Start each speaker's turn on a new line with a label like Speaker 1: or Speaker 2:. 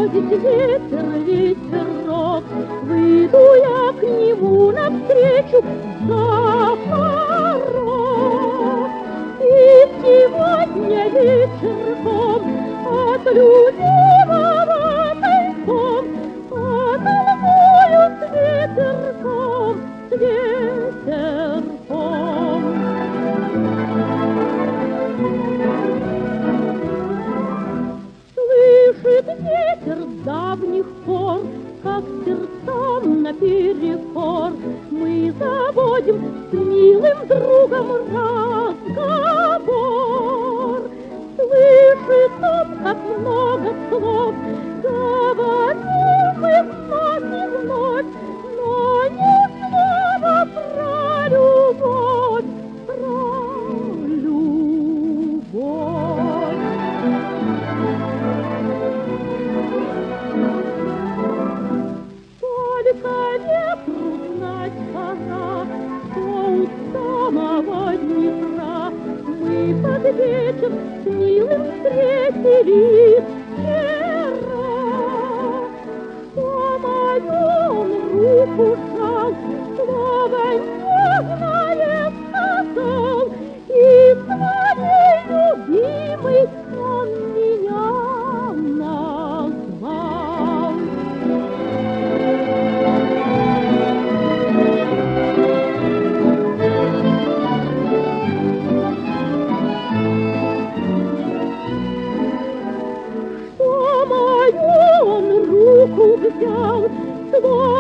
Speaker 1: бродит ветер, ветерок, выйду я к нему навстречу за порог. И сегодня вечерком от любимого тайком потолкую с ветерком, с ветерком. Слышит ветер с давних пор, как сердцам наперекор мы заводим с милым другом разговор. Слышит он, как много слов говорим мы вновь и вновь, но ни слова про любовь, про любовь. Только ветру знать пора, что у самого Днепра мы под вечер с милым встретились вчера. Что мою он руку жал, слово нежное сказал, и своей любимой он меня назвал. Что мою он руку взял, свой